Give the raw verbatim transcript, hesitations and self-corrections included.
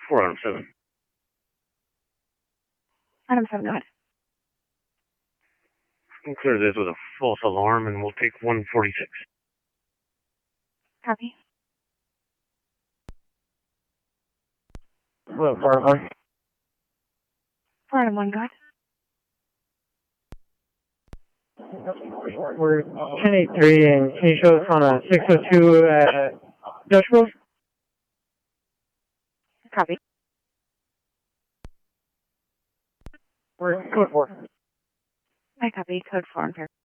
four, Adam seven. Adam seven, go ahead. We'll clear this with a false alarm, and we'll take one forty-six. Copy. Hello, four one. four Adam one, go ahead. We're ten eight three, and can you show us on a six oh two at Dutch Grove? Copy. We're code four. I copy. Code four on pair.